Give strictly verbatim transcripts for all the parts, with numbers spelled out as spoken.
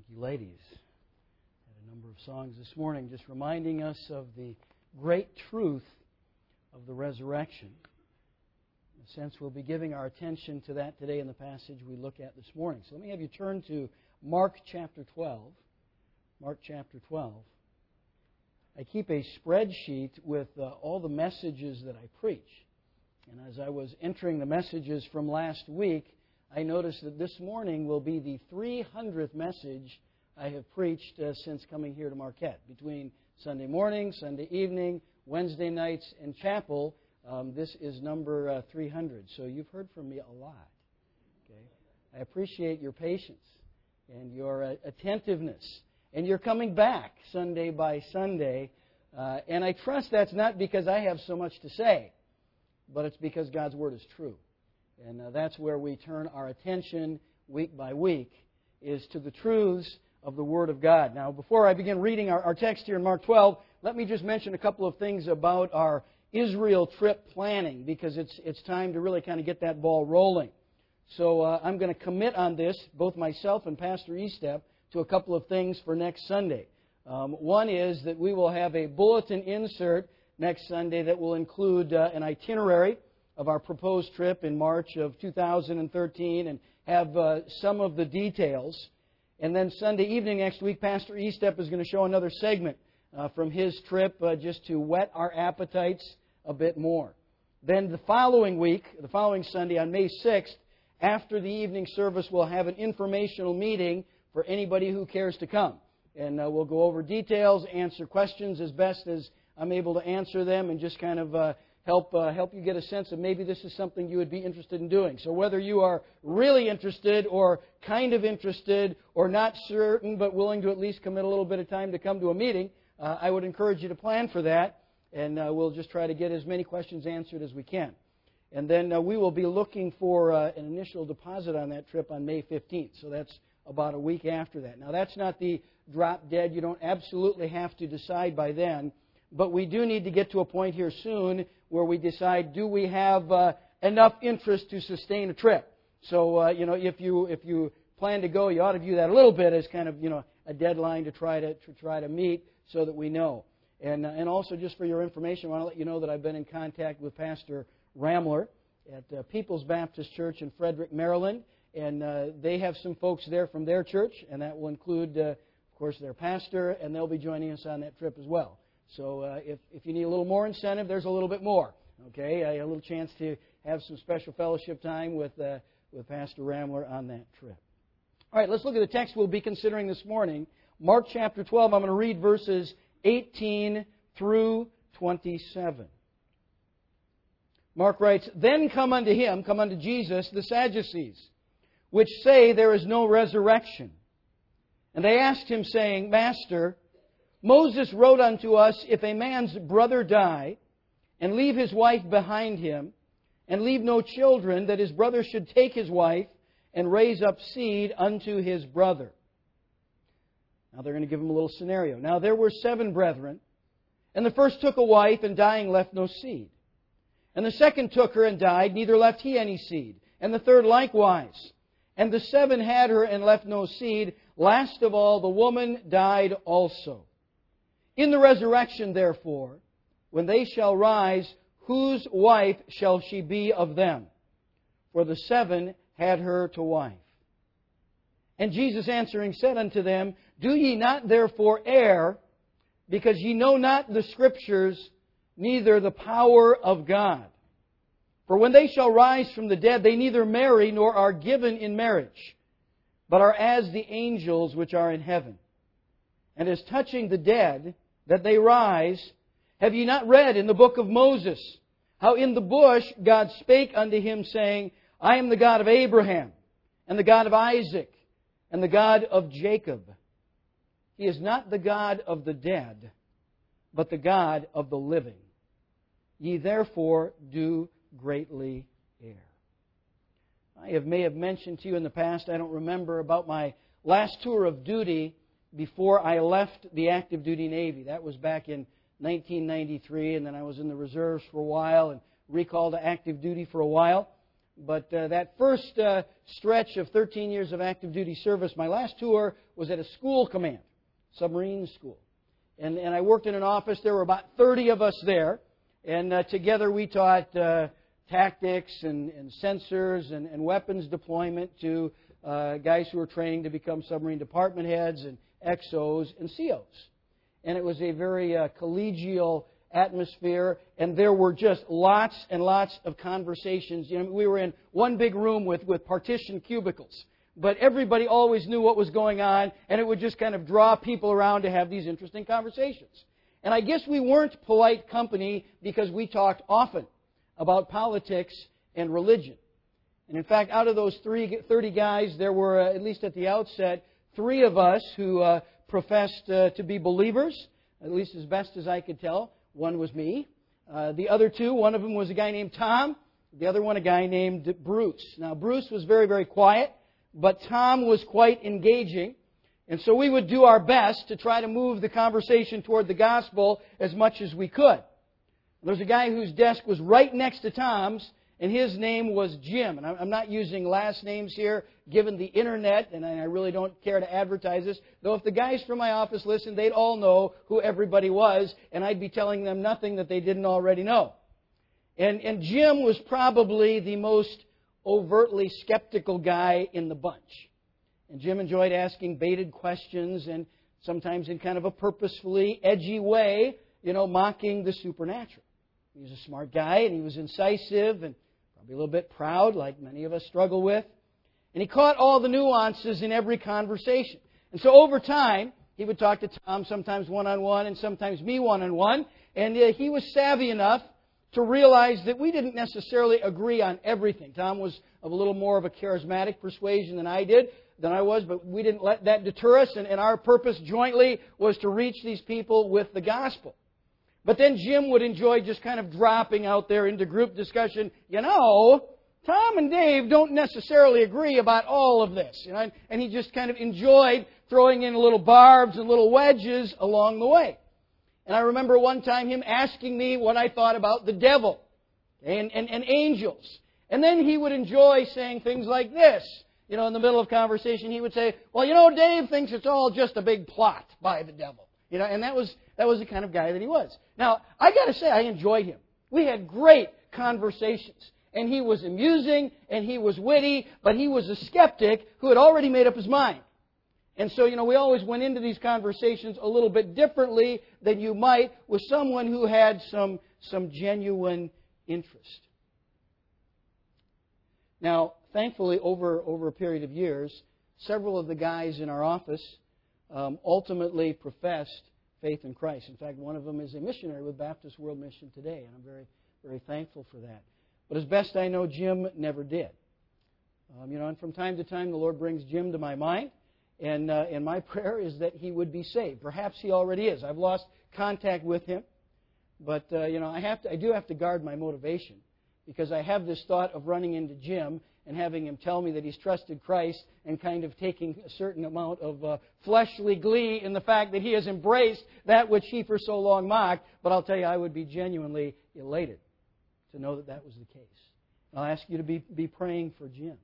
Thank you, ladies. Had a number of songs this morning just reminding us of the great truth of the resurrection. In a sense, we'll be giving our attention to that today in the passage we look at this morning. So let me have you turn to Mark chapter twelve. Mark chapter twelve. I keep a spreadsheet with uh, all the messages that I preach. And as I was entering the messages from last week, I noticed that this morning will be the three hundredth message I have preached uh, since coming here to Marquette. Between Sunday morning, Sunday evening, Wednesday nights, and chapel, um, this is number uh, three hundred. So you've heard from me a lot. Okay? I appreciate your patience and your uh, attentiveness. And you're coming back Sunday by Sunday. Uh, and I trust that's not because I have so much to say, but it's because God's Word is true. And uh, that's where we turn our attention week by week, is to the truths of the Word of God. Now, before I begin reading our, our text here in Mark twelve, let me just mention a couple of things about our Israel trip planning, because it's it's time to really kind of get that ball rolling. So uh, I'm going to commit on this, both myself and Pastor Estep, to a couple of things for next Sunday. Um, one is that we will have a bulletin insert next Sunday that will include uh, an itinerary of our proposed trip in March of two thousand thirteen and have uh, some of the details. And then Sunday evening next week, Pastor Estep is going to show another segment uh, from his trip uh, just to whet our appetites a bit more. Then the following week, the following Sunday on May sixth, after the evening service, we'll have an informational meeting for anybody who cares to come. And uh, we'll go over details, answer questions as best as I'm able to answer them, and just kind of uh, help uh, help you get a sense of maybe this is something you would be interested in doing. So whether you are really interested or kind of interested or not certain but willing to at least commit a little bit of time to come to a meeting, uh, I would encourage you to plan for that, and uh, we'll just try to get as many questions answered as we can. And then uh, we will be looking for uh, an initial deposit on that trip on May fifteenth. So that's about a week after that. Now, that's not the drop dead. You don't absolutely have to decide by then. But we do need to get to a point here soon where we decide, do we have uh, enough interest to sustain a trip? So, uh, you know, if you if you plan to go, you ought to view that a little bit as kind of, you know, a deadline to try to, to try to meet so that we know. And, uh, and also, just for your information, I want to let you know that I've been in contact with Pastor Ramler at uh, People's Baptist Church in Frederick, Maryland. And uh, they have some folks there from their church, and that will include, uh, of course, their pastor, and they'll be joining us on that trip as well. So uh, if, if you need a little more incentive, there's a little bit more. Okay, a little chance to have some special fellowship time with uh, with Pastor Ramler on that trip. All right, let's look at the text we'll be considering this morning. Mark chapter twelve, I'm going to read verses eighteen through twenty-seven. Mark writes, "Then come unto him," come unto Jesus, "the Sadducees, which say there is no resurrection. And they asked him, saying, Master, Moses wrote unto us, if a man's brother die, and leave his wife behind him, and leave no children, that his brother should take his wife, and raise up seed unto his brother." Now they're going to give him a little scenario. "Now there were seven brethren, and the first took a wife, and dying left no seed. And the second took her, and died, neither left he any seed. And the third likewise. And the seven had her, and left no seed. Last of all, the woman died also. In the resurrection, therefore, when they shall rise, whose wife shall she be of them? For the seven had her to wife. And Jesus answering said unto them, Do ye not therefore err, because ye know not the Scriptures, neither the power of God? For when they shall rise from the dead, they neither marry nor are given in marriage, but are as the angels which are in heaven. And as touching the dead, that they rise, have ye not read in the book of Moses, how in the bush God spake unto him, saying, I am the God of Abraham, and the God of Isaac, and the God of Jacob. He is not the God of the dead, but the God of the living. Ye therefore do greatly err." I have, may have mentioned to you in the past, I don't remember, about my last tour of duty before I left the active duty Navy. That was back in nineteen ninety-three, and then I was in the reserves for a while and recalled to active duty for a while. But uh, that first uh, stretch of thirteen years of active duty service, my last tour was at a school command, submarine school. And, and I worked in an office. There were about thirty of us there. And uh, together we taught uh, tactics and, and sensors and, and weapons deployment to uh, guys who were training to become submarine department heads and X Os and C Os. And it was a very uh, collegial atmosphere, and there were just lots and lots of conversations. You know, we were in one big room with, with partitioned cubicles, but everybody always knew what was going on, and it would just kind of draw people around to have these interesting conversations. And I guess we weren't polite company because we talked often about politics and religion. And in fact, out of those three, thirty guys, there were, uh, at least at the outset, three of us who uh, professed uh, to be believers, at least as best as I could tell. One was me. Uh, the other two, one of them was a guy named Tom. The other one, a guy named Bruce. Now, Bruce was very, very quiet, but Tom was quite engaging. And so we would do our best to try to move the conversation toward the gospel as much as we could. There's a guy whose desk was right next to Tom's, and his name was Jim. And I'm not using last names here, given the internet, and I really don't care to advertise this. Though if the guys from my office listened, they'd all know who everybody was, and I'd be telling them nothing that they didn't already know. And, and Jim was probably the most overtly skeptical guy in the bunch. And Jim enjoyed asking baited questions, and sometimes in kind of a purposefully edgy way, you know, mocking the supernatural. He was a smart guy, and he was incisive, and probably a little bit proud, like many of us struggle with. And he caught all the nuances in every conversation. And so over time, he would talk to Tom, sometimes one-on-one, and sometimes me one-on-one. And uh, he was savvy enough to realize that we didn't necessarily agree on everything. Tom was of a little more of a charismatic persuasion than I did, than I was, but we didn't let that deter us. And, and our purpose jointly was to reach these people with the gospel. But then Jim would enjoy just kind of dropping out there into group discussion. You know, Tom and Dave don't necessarily agree about all of this. You know, and he just kind of enjoyed throwing in little barbs and little wedges along the way. And I remember one time him asking me what I thought about the devil and, and, and angels. And then he would enjoy saying things like this. You know, in the middle of conversation, he would say, well, you know, Dave thinks it's all just a big plot by the devil. You know, and that was that was the kind of guy that he was. Now, I got to say, I enjoyed him. We had great conversations. And he was amusing, and he was witty, but he was a skeptic who had already made up his mind. And so, you know, we always went into these conversations a little bit differently than you might with someone who had some, some genuine interest. Now, thankfully, over, over a period of years, several of the guys in our office um, ultimately professed faith in Christ. In fact, one of them is a missionary with Baptist World Mission today, and I'm very, very thankful for that. But as best I know, Jim never did. Um, you know, and from time to time, the Lord brings Jim to my mind, and uh, and my prayer is that he would be saved. Perhaps he already is. I've lost contact with him, but uh, you know, I have to, I do have to guard my motivation, because I have this thought of running into Jim and having him tell me that he's trusted Christ and kind of taking a certain amount of uh, fleshly glee in the fact that he has embraced that which he for so long mocked. But I'll tell you, I would be genuinely elated to know that that was the case. I'll ask you to be, be praying for Jim.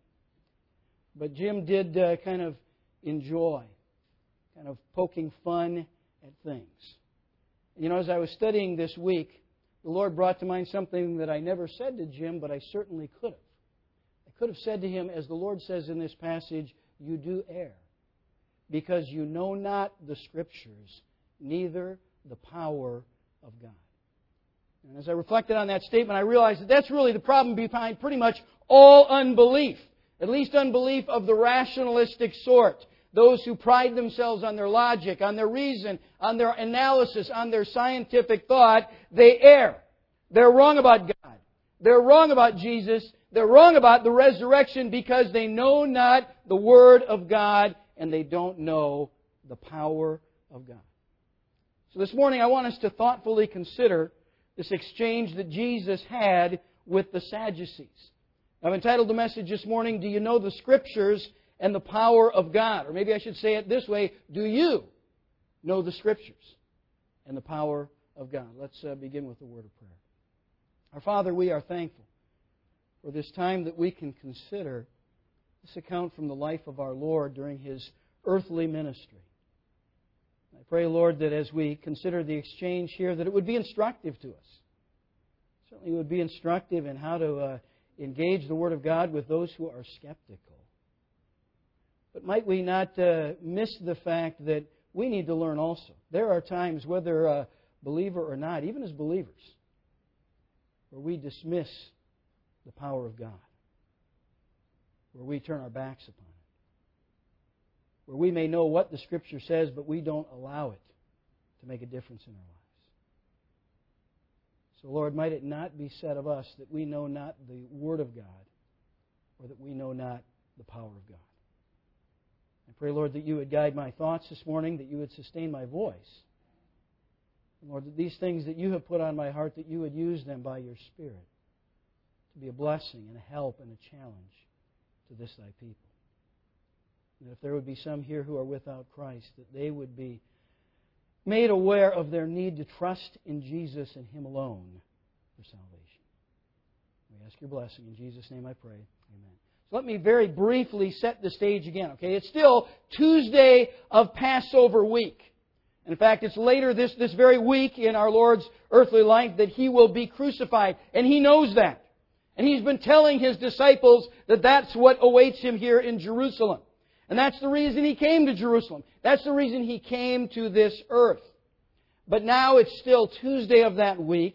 But Jim did uh, kind of enjoy, kind of poking fun at things. You know, as I was studying this week, the Lord brought to mind something that I never said to Jim, but I certainly could have. I could have said to him, as the Lord says in this passage, you do err, because you know not the Scriptures, neither the power of God. And as I reflected on that statement, I realized that that's really the problem behind pretty much all unbelief, at least unbelief of the rationalistic sort. Those who pride themselves on their logic, on their reason, on their analysis, on their scientific thought, they err. They're wrong about God. They're wrong about Jesus. They're wrong about the resurrection because they know not the Word of God and they don't know the power of God. So this morning I want us to thoughtfully consider this exchange that Jesus had with the Sadducees. I've entitled the message this morning, Do You Know the Scriptures and the Power of God? Or maybe I should say it this way, Do you know the Scriptures and the power of God? Let's uh, begin with a word of prayer. Our Father, we are thankful for this time that we can consider this account from the life of our Lord during His earthly ministry. I pray, Lord, that as we consider the exchange here, that it would be instructive to us. Certainly it would be instructive in how to uh, engage the Word of God with those who are skeptical. But might we not uh, miss the fact that we need to learn also. There are times, whether a believer or not, even as believers, where we dismiss the power of God, where we turn our backs upon it, where we may know what the Scripture says, but we don't allow it to make a difference in our lives. So, Lord, might it not be said of us that we know not the Word of God, or that we know not the power of God. I pray, Lord, that You would guide my thoughts this morning, that You would sustain my voice. And Lord, that these things that You have put on my heart, that You would use them by Your Spirit to be a blessing and a help and a challenge to this Thy people. And if there would be some here who are without Christ, that they would be made aware of their need to trust in Jesus and Him alone for salvation. We ask Your blessing. In Jesus' name I pray. Amen. So let me very briefly set the stage again. Okay, it's still Tuesday of Passover week. In fact, it's later this, this very week in our Lord's earthly life that He will be crucified. And He knows that. And He's been telling His disciples that that's what awaits Him here in Jerusalem. And that's the reason He came to Jerusalem. That's the reason He came to this earth. But now it's still Tuesday of that week.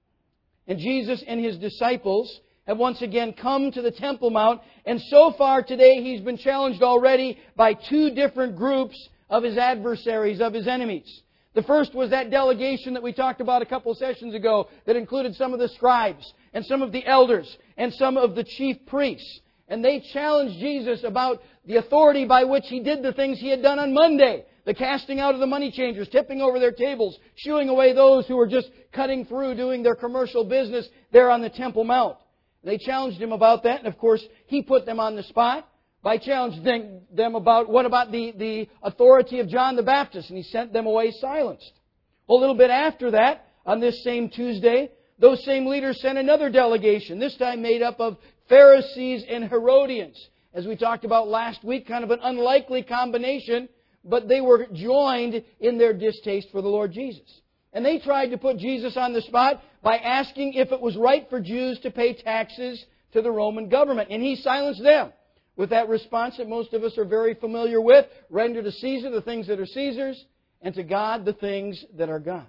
And Jesus and His disciples have once again come to the Temple Mount. And so far today He's been challenged already by two different groups of His adversaries, of His enemies. The first was that delegation that we talked about a couple of sessions ago that included some of the scribes and some of the elders and some of the chief priests. And they challenged Jesus about the authority by which He did the things He had done on Monday. The casting out of the money changers, tipping over their tables, shooing away those who were just cutting through, doing their commercial business there on the Temple Mount. They challenged Him about that, and of course, He put them on the spot by challenging them about, what about the, the authority of John the Baptist? And He sent them away silenced. Well, a little bit after that, on this same Tuesday, those same leaders sent another delegation, this time made up of Pharisees and Herodians. As we talked about last week, kind of an unlikely combination, but they were joined in their distaste for the Lord Jesus. And they tried to put Jesus on the spot by asking if it was right for Jews to pay taxes to the Roman government. And He silenced them with that response that most of us are very familiar with. Render to Caesar the things that are Caesar's, and to God the things that are God's.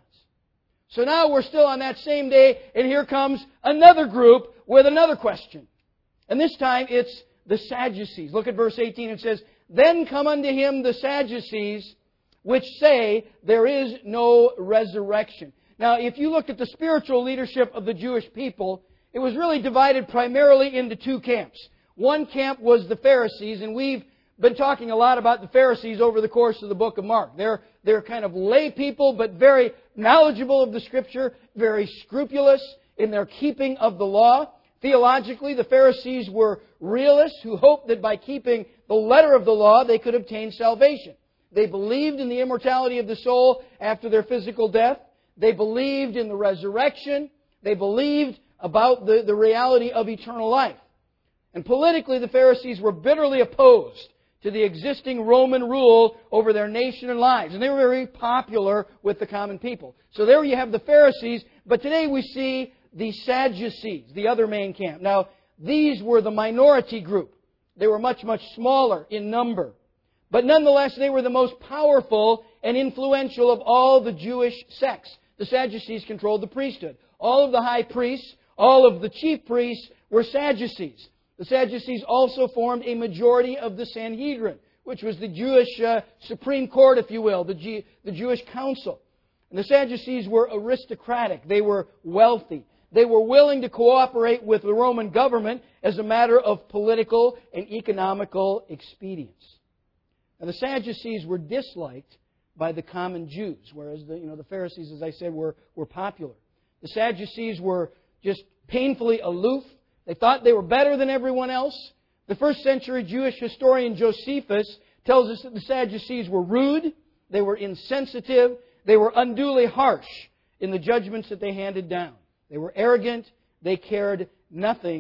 So now we're still on that same day, and here comes another group with another question. And this time it's the Sadducees. Look at verse eighteen. It says, "Then come unto Him the Sadducees, which say there is no resurrection." Now, if you look at the spiritual leadership of the Jewish people, it was really divided primarily into two camps. One camp was the Pharisees, and we've been talking a lot about the Pharisees over the course of the book of Mark. They're, they're kind of lay people, but very knowledgeable of the Scripture, very scrupulous in their keeping of the law. Theologically, the Pharisees were realists who hoped that by keeping the letter of the law, they could obtain salvation. They believed in the immortality of the soul after their physical death. They believed in the resurrection. They believed about the, the reality of eternal life. And politically, the Pharisees were bitterly opposed to the existing Roman rule over their nation and lives. And they were very popular with the common people. So there you have the Pharisees. But today we see the Sadducees, the other main camp. Now, these were the minority group. They were much, much smaller in number. But nonetheless, they were the most powerful and influential of all the Jewish sects. The Sadducees controlled the priesthood. All of the high priests, all of the chief priests were Sadducees. The Sadducees also formed a majority of the Sanhedrin, which was the Jewish uh, Supreme Court, if you will, the, G- the Jewish council. And the Sadducees were aristocratic. They were wealthy. They were willing to cooperate with the Roman government as a matter of political and economical expedience. And the Sadducees were disliked by the common Jews, whereas the, you know, the Pharisees, as I said, were, were popular. The Sadducees were just painfully aloof. They thought they were better than everyone else. The first century Jewish historian Josephus tells us that the Sadducees were rude, they were insensitive, they were unduly harsh in the judgments that they handed down. They were arrogant, they cared nothing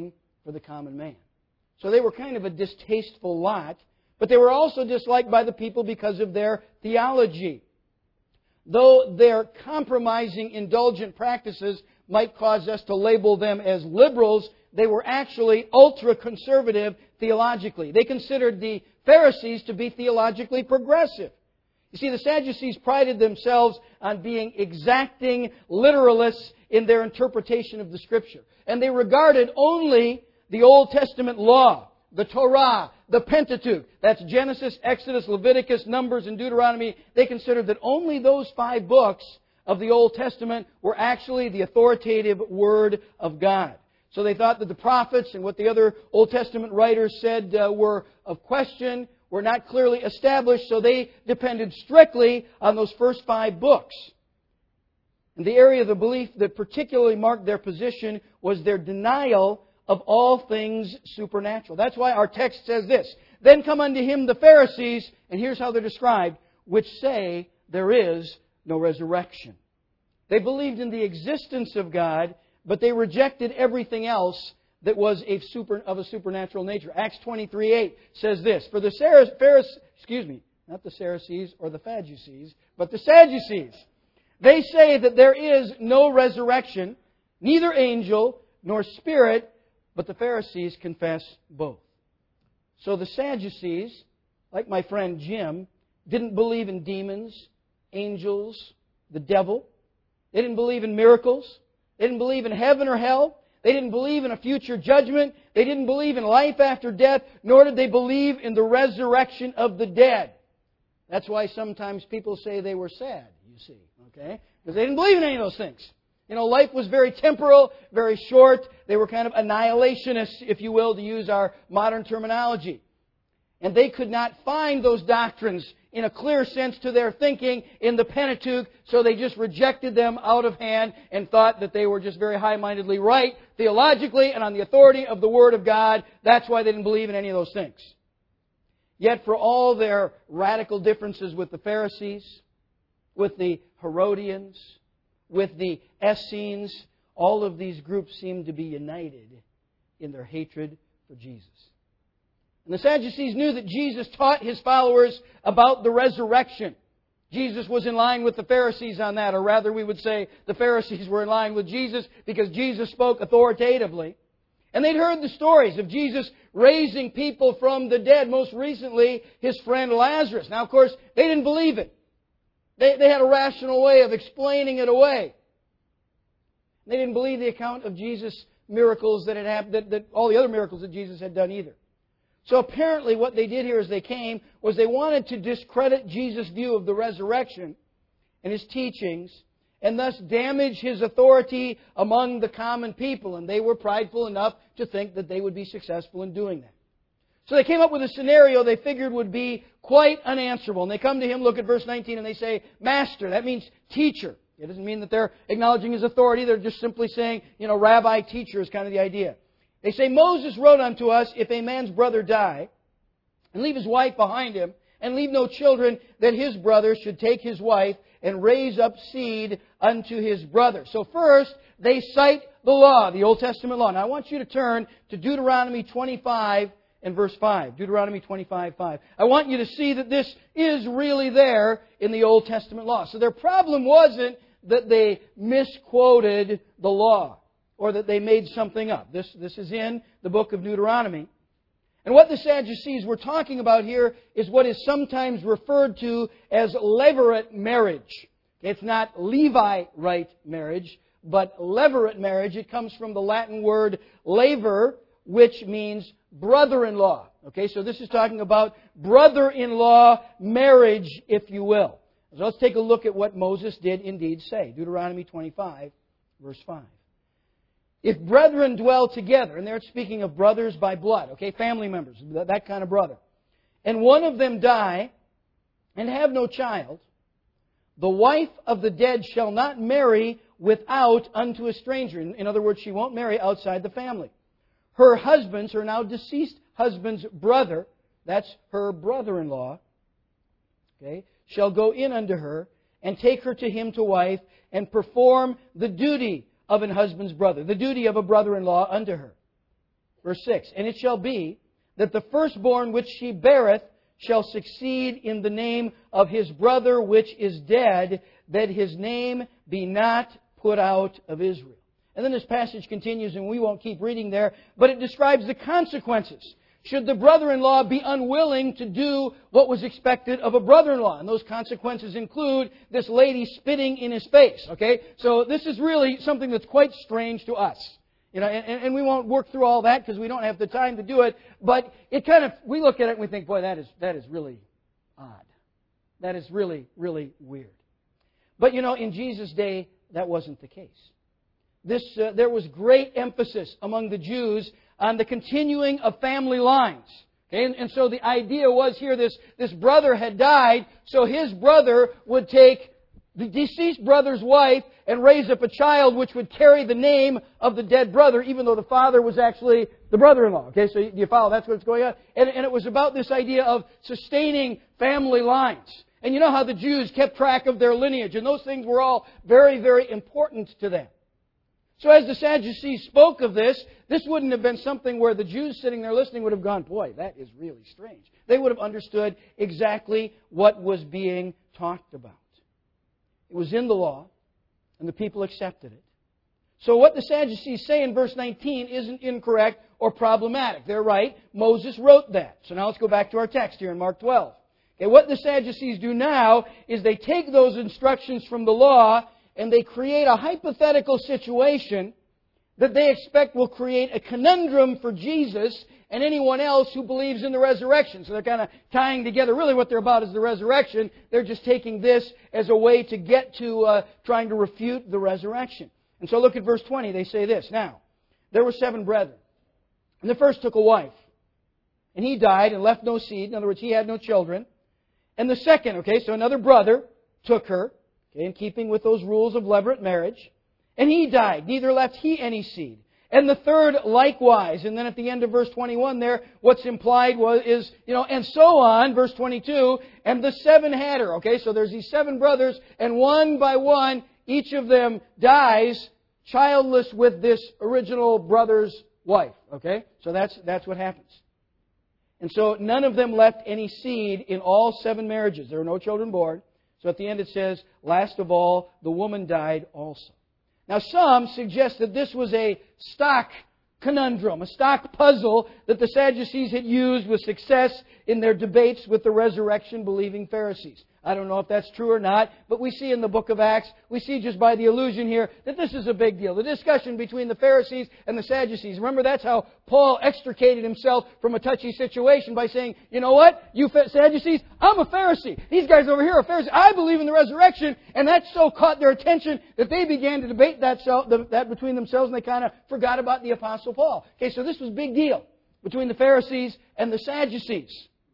for the common man. So they were kind of a distasteful lot, but they were also disliked by the people because of their theology. Though their compromising, indulgent practices might cause us to label them as liberals, they were actually ultra-conservative theologically. They considered the Pharisees to be theologically progressive. You see, the Sadducees prided themselves on being exacting literalists in their interpretation of the Scripture. And they regarded only the Old Testament law, the Torah, the Pentateuch, that's Genesis, Exodus, Leviticus, Numbers, and Deuteronomy. They considered that only those five books of the Old Testament were actually the authoritative Word of God. So they thought that the prophets and what the other Old Testament writers said uh, were of question, were not clearly established, so they depended strictly on those first five books. And the area of the belief that particularly marked their position was their denial of all things supernatural. That's why our text says this. Then come unto him the Pharisees, and here's how they're described, which say there is no resurrection. They believed in the existence of God, but they rejected everything else that was a super, of a supernatural nature. Acts twenty-three eight says this, For the Pharisees, excuse me, not the Pharisees or the Sadducees, but the Sadducees. They say that there is no resurrection, neither angel nor spirit, but the Pharisees confess both. So the Sadducees, like my friend Jim, didn't believe in demons, angels, the devil. They didn't believe in miracles. They didn't believe in heaven or hell. They didn't believe in a future judgment. They didn't believe in life after death, nor did they believe in the resurrection of the dead. That's why sometimes people say they were sad, you see, okay? Because they didn't believe in any of those things. You know, life was very temporal, very short. They were kind of annihilationists, if you will, to use our modern terminology. And they could not find those doctrines in a clear sense to their thinking in the Pentateuch, so they just rejected them out of hand and thought that they were just very high-mindedly right theologically and on the authority of the Word of God. That's why they didn't believe in any of those things. Yet for all their radical differences with the Pharisees, with the Herodians, with the Essenes, all of these groups seem to be united in their hatred for Jesus. And the Sadducees knew that Jesus taught His followers about the resurrection. Jesus was in line with the Pharisees on that, or rather we would say the Pharisees were in line with Jesus because Jesus spoke authoritatively. And they'd heard the stories of Jesus raising people from the dead, most recently His friend Lazarus. Now, of course, they didn't believe it. They, they had a rational way of explaining it away. They didn't believe the account of Jesus' miracles that had happened, that, that all the other miracles that Jesus had done either. So apparently what they did here as they came was they wanted to discredit Jesus' view of the resurrection and His teachings and thus damage His authority among the common people. And they were prideful enough to think that they would be successful in doing that. So they came up with a scenario they figured would be quite unanswerable. And they come to Him, look at verse nineteen, and they say, Master. That means teacher. It doesn't mean that they're acknowledging His authority. They're just simply saying, you know, rabbi, teacher is kind of the idea. They say, Moses wrote unto us, if a man's brother die, and leave his wife behind him, and leave no children, that his brother should take his wife and raise up seed unto his brother. So first, they cite the law, the Old Testament law. Now I want you to turn to Deuteronomy twenty-five and verse five. Deuteronomy twenty-five, five. I want you to see that this is really there in the Old Testament law. So their problem wasn't that they misquoted the law or that they made something up. This, this is in the book of Deuteronomy. And what the Sadducees were talking about here is what is sometimes referred to as levirate marriage. It's not Levite marriage, but levirate marriage. It comes from the Latin word lever, which means brother-in-law. Okay, so this is talking about brother-in-law marriage, if you will. So let's take a look at what Moses did indeed say. Deuteronomy twenty-five, verse five. If brethren dwell together, and they're speaking of brothers by blood, okay, family members, that kind of brother, and one of them die and have no child, the wife of the dead shall not marry without unto a stranger. In other words, she won't marry outside the family. Her husband's, her now deceased husband's brother, that's her brother-in-law, okay, shall go in unto her and take her to him to wife and perform the duty of an husband's brother, the duty of a brother-in-law unto her. Verse six, and it shall be that the firstborn which she beareth shall succeed in the name of his brother which is dead, that his name be not put out of Israel. And then this passage continues, and we won't keep reading there, but it describes the consequences should the brother-in-law be unwilling to do what was expected of a brother-in-law. And those consequences include this lady spitting in his face. Okay? So this is really something that's quite strange to us. You know, and, and we won't work through all that because we don't have the time to do it. But it kind of, we look at it and we think, boy, that is that is really odd. That is really, really weird. But you know, in Jesus' day, that wasn't the case. This, uh, there was great emphasis among the Jews on the continuing of family lines. Okay? And, and so the idea was here, this, this brother had died, so his brother would take the deceased brother's wife and raise up a child which would carry the name of the dead brother, even though the father was actually the brother-in-law. Okay, so you follow? That's what's going on. And, and it was about this idea of sustaining family lines. And you know how the Jews kept track of their lineage, and those things were all very, very important to them. So as the Sadducees spoke of this, this wouldn't have been something where the Jews sitting there listening would have gone, boy, that is really strange. They would have understood exactly what was being talked about. It was in the law, and the people accepted it. So what the Sadducees say in verse nineteen isn't incorrect or problematic. They're right. Moses wrote that. So now let's go back to our text here in Mark twelve. Okay, what the Sadducees do now is they take those instructions from the law and they create a hypothetical situation that they expect will create a conundrum for Jesus and anyone else who believes in the resurrection. So they're kind of tying together. Really what they're about is the resurrection. They're just taking this as a way to get to uh, trying to refute the resurrection. And so look at verse twenty. They say this. Now, there were seven brethren. And the first took a wife. And he died and left no seed. In other words, he had no children. And the second, okay, so another brother took her, okay, in keeping with those rules of levirate marriage. And he died, neither left he any seed. And the third likewise. And then at the end of verse twenty-one there, what's implied was, is, you know, and so on, verse twenty-two, and the seven had her. Okay, so there's these seven brothers, and one by one, each of them dies childless with this original brother's wife. Okay, so that's, that's what happens. And so none of them left any seed in all seven marriages. There were no children born. So at the end it says, last of all, the woman died also. Now some suggest that this was a stock conundrum, a stock puzzle that the Sadducees had used with success in their debates with the resurrection-believing Pharisees. I don't know if that's true or not, but we see in the book of Acts, we see just by the allusion here that this is a big deal. The discussion between the Pharisees and the Sadducees. Remember, that's how Paul extricated himself from a touchy situation by saying, you know what, you Sadducees, I'm a Pharisee. These guys over here are Pharisees. I believe in the resurrection, and that so caught their attention that they began to debate that, that between themselves, and they kind of forgot about the Apostle Paul. Okay, so this was a big deal between the Pharisees and the Sadducees.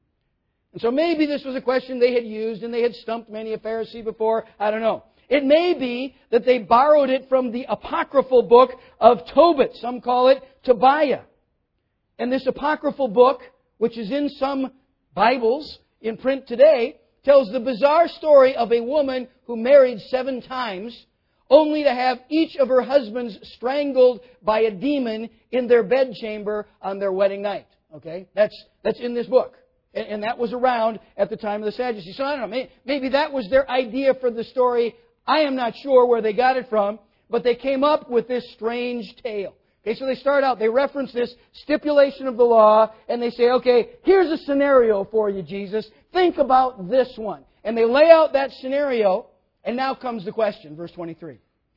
And so maybe this was a question they had used and they had stumped many a Pharisee before. I don't know. It may be that they borrowed it from the apocryphal book of Tobit. Some call it Tobiah. And this apocryphal book, which is in some Bibles in print today, tells the bizarre story of a woman who married seven times only to have each of her husbands strangled by a demon in their bedchamber on their wedding night. Okay? That's, that's in this book. And that was around at the time of the Sadducees. So I don't know, maybe that was their idea for the story. I am not sure where they got it from, but they came up with this strange tale. Okay, so they start out, they reference this stipulation of the law, and they say, okay, here's a scenario for you, Jesus. Think about this one. And they lay out that scenario, and now comes the question, verse twenty-three.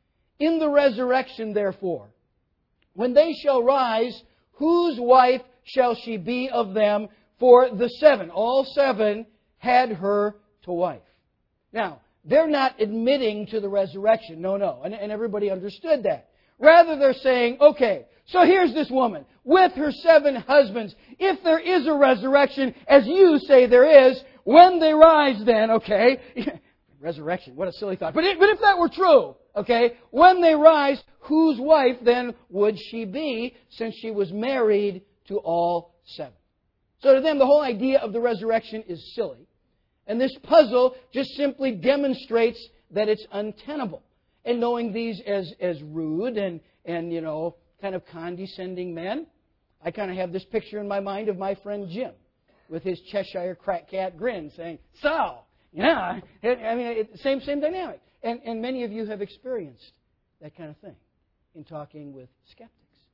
In the resurrection, therefore, when they shall rise, whose wife shall she be of them? For the seven, all seven, had her to wife. Now, they're not admitting to the resurrection. No, no. And, and everybody understood that. Rather, they're saying, okay, so here's this woman with her seven husbands. If there is a resurrection, as you say there is, when they rise then, okay, resurrection, what a silly thought. But, it, but if that were true, okay, when they rise, whose wife then would she be, since she was married to all seven? So to them, the whole idea of the resurrection is silly. And this puzzle just simply demonstrates that it's untenable. And knowing these as, as rude and, and, you know, kind of condescending men, I kind of have this picture in my mind of my friend Jim with his Cheshire cat grin saying, so, yeah, I mean, it, same same dynamic. And, and many of you have experienced that kind of thing in talking with skeptics.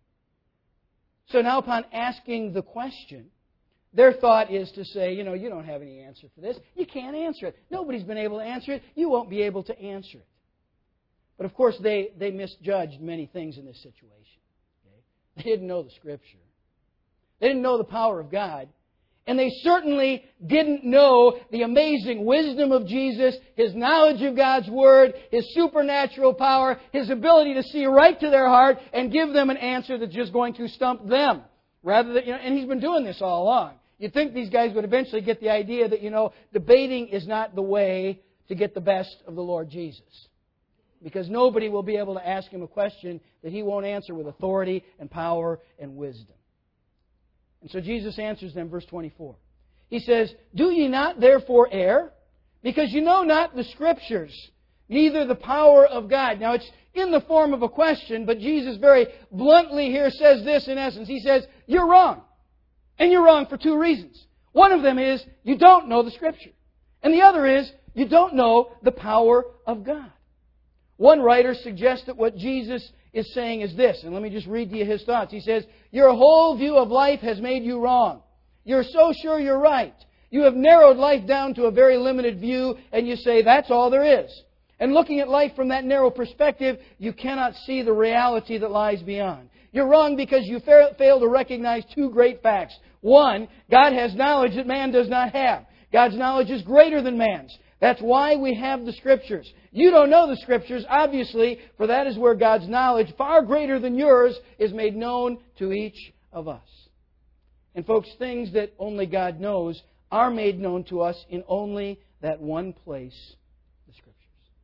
So now upon asking the question, their thought is to say, you know, you don't have any answer for this. You can't answer it. Nobody's been able to answer it. You won't be able to answer it. But of course, they, they misjudged many things in this situation. Okay? They didn't know the Scripture. They didn't know the power of God. And they certainly didn't know the amazing wisdom of Jesus, His knowledge of God's Word, His supernatural power, His ability to see right to their heart and give them an answer that's just going to stump them. Rather than, you know, and He's been doing this all along. You'd think these guys would eventually get the idea that, you know, debating is not the way to get the best of the Lord Jesus. Because nobody will be able to ask Him a question that He won't answer with authority and power and wisdom. And so Jesus answers them, verse twenty-four. He says, do ye not therefore err? Because you know not the Scriptures, neither the power of God. Now it's in the form of a question, but Jesus very bluntly here says this in essence. He says, you're wrong. And you're wrong for two reasons. One of them is, you don't know the Scripture. And the other is, you don't know the power of God. One writer suggests that what Jesus is saying is this, and let me just read to you his thoughts. He says, your whole view of life has made you wrong. You're so sure you're right. You have narrowed life down to a very limited view, and you say, that's all there is. And looking at life from that narrow perspective, you cannot see the reality that lies beyond. You're wrong because you fail to recognize two great facts. One, God has knowledge that man does not have. God's knowledge is greater than man's. That's why we have the Scriptures. You don't know the Scriptures, obviously, for that is where God's knowledge, far greater than yours, is made known to each of us. And folks, things that only God knows are made known to us in only that one place, the Scriptures.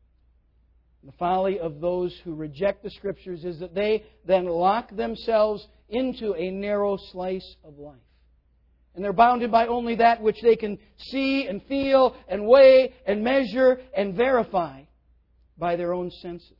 The folly of those who reject the Scriptures is that they then lock themselves into a narrow slice of life. And they're bounded by only that which they can see and feel and weigh and measure and verify by their own senses.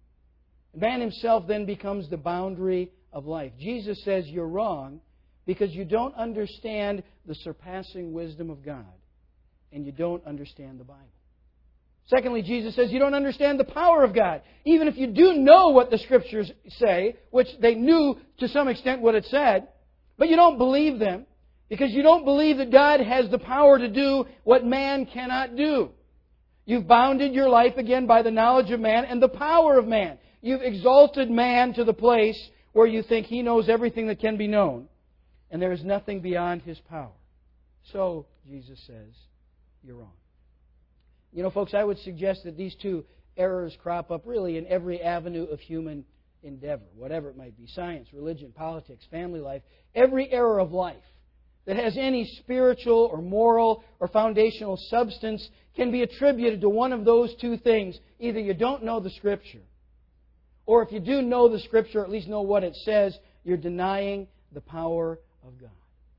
Man himself then becomes the boundary of life. Jesus says you're wrong because you don't understand the surpassing wisdom of God and you don't understand the Bible. Secondly, Jesus says you don't understand the power of God. Even if you do know what the Scriptures say, which they knew to some extent what it said, but you don't believe them, because you don't believe that God has the power to do what man cannot do. You've bounded your life again by the knowledge of man and the power of man. You've exalted man to the place where you think he knows everything that can be known. And there is nothing beyond his power. So, Jesus says, you're wrong. You know, folks, I would suggest that these two errors crop up really in every avenue of human endeavor, whatever it might be. Science, religion, politics, family life. Every error of life that has any spiritual or moral or foundational substance can be attributed to one of those two things. Either you don't know the Scripture, or if you do know the Scripture, or at least know what it says, you're denying the power of God.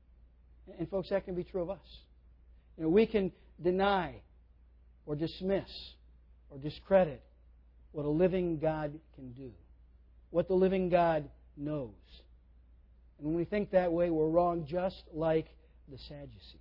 And folks, that can be true of us. You know, we can deny or dismiss or discredit what a living God can do, what the living God knows. And when we think that way, we're wrong just like the Sadducees.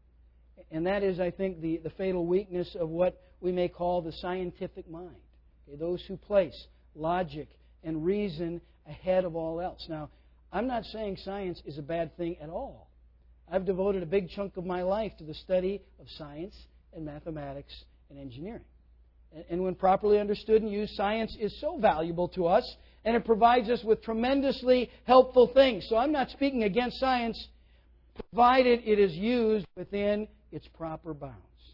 And that is, I think, the, the fatal weakness of what we may call the scientific mind. Okay, those who place logic and reason ahead of all else. Now, I'm not saying science is a bad thing at all. I've devoted a big chunk of my life to the study of science and mathematics and engineering. And, and when properly understood and used, science is so valuable to us, and it provides us with tremendously helpful things. So I'm not speaking against science, provided it is used within its proper bounds.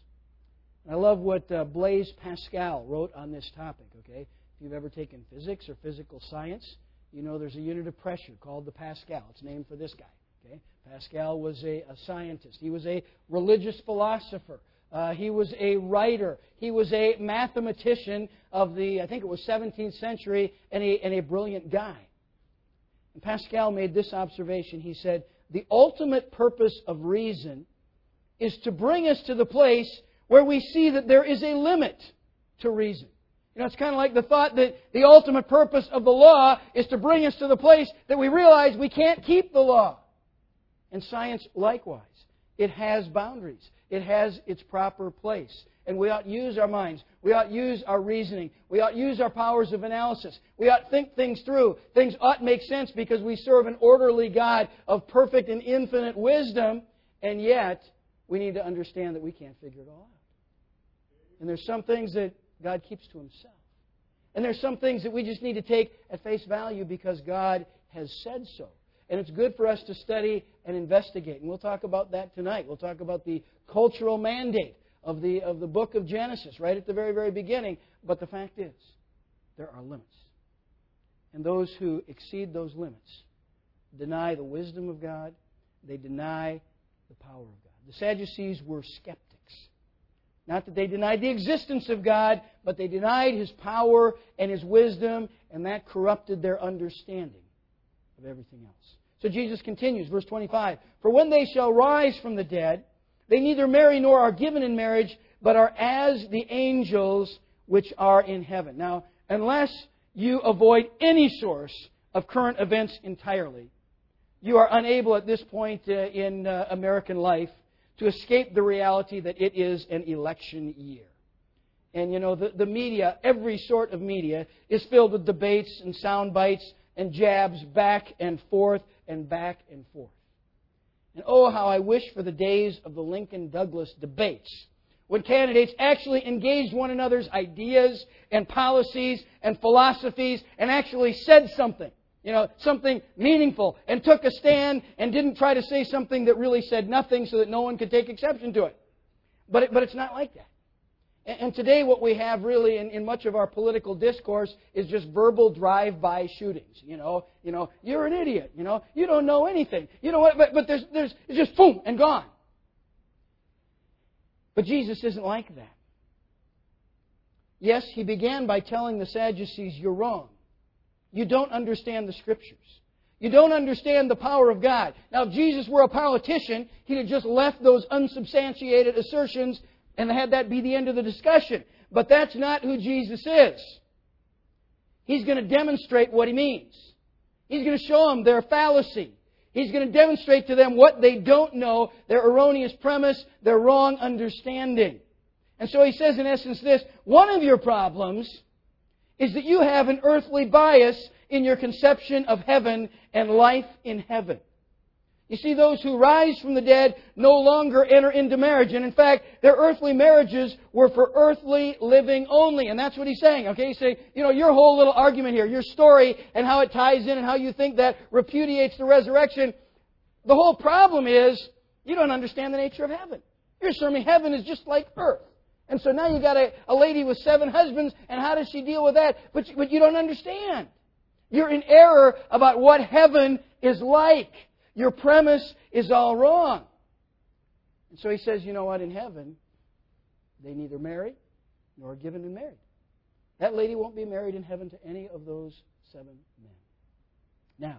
And I love what uh, Blaise Pascal wrote on this topic. Okay, if you've ever taken physics or physical science, you know there's a unit of pressure called the Pascal. It's named for this guy. Okay, Pascal was a, a scientist. He was a religious philosopher. Uh, he was a writer. He was a mathematician of the, I think it was seventeenth century, and a, and a brilliant guy. And Pascal made this observation. He said, the ultimate purpose of reason is to bring us to the place where we see that there is a limit to reason. You know, it's kind of like the thought that the ultimate purpose of the law is to bring us to the place that we realize we can't keep the law. And science, likewise. It has boundaries. It has its proper place. And we ought use our minds. We ought use our reasoning. We ought use our powers of analysis. We ought think things through. Things ought make sense because we serve an orderly God of perfect and infinite wisdom. And yet, we need to understand that we can't figure it all out. And there's some things that God keeps to Himself. And there's some things that we just need to take at face value because God has said so. And it's good for us to study and investigate. And we'll talk about that tonight. We'll talk about the cultural mandate of the, of the book of Genesis, right at the very, very beginning. But the fact is, there are limits. And those who exceed those limits deny the wisdom of God. They deny the power of God. The Sadducees were skeptics. Not that they denied the existence of God, but they denied His power and His wisdom, and that corrupted their understanding of everything else. So Jesus continues, verse twenty-five, "For when they shall rise from the dead, they neither marry nor are given in marriage, but are as the angels which are in heaven." Now, unless you avoid any source of current events entirely, you are unable at this point uh, in uh, American life to escape the reality that it is an election year. And, you know, the, the media, every sort of media, is filled with debates and sound bites and jabs back and forth and back and forth. And oh, how I wish for the days of the Lincoln-Douglas debates, when candidates actually engaged one another's ideas and policies and philosophies and actually said something. You know, something meaningful, and took a stand and didn't try to say something that really said nothing so that no one could take exception to it. But it, but it's not like that. And, and today what we have really in, in much of our political discourse is just verbal drive-by shootings. You know, you know, you're an idiot. You know, you don't know anything. You know what? But, but there's, there's, it's just boom and gone. But Jesus isn't like that. Yes, He began by telling the Sadducees, you're wrong. You don't understand the Scriptures. You don't understand the power of God. Now, if Jesus were a politician, He'd have just left those unsubstantiated assertions and had that be the end of the discussion. But that's not who Jesus is. He's going to demonstrate what He means. He's going to show them their fallacy. He's going to demonstrate to them what they don't know, their erroneous premise, their wrong understanding. And so He says in essence this, one of your problems is that you have an earthly bias in your conception of heaven and life in heaven. You see, those who rise from the dead no longer enter into marriage. And in fact, their earthly marriages were for earthly living only. And that's what He's saying. Okay, He's saying, you know, your whole little argument here, your story and how it ties in and how you think that repudiates the resurrection. The whole problem is you don't understand the nature of heaven. You're assuming heaven is just like earth. And so now you got a, a lady with seven husbands, and how does she deal with that? But, but you don't understand. You're in error about what heaven is like. Your premise is all wrong. And so He says, you know what, in heaven, they neither marry nor are given in marriage. That lady won't be married in heaven to any of those seven men. Now,